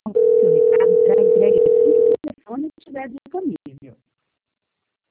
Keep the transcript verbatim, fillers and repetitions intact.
Seu recado será entregue assim que o telefone estiver disponível.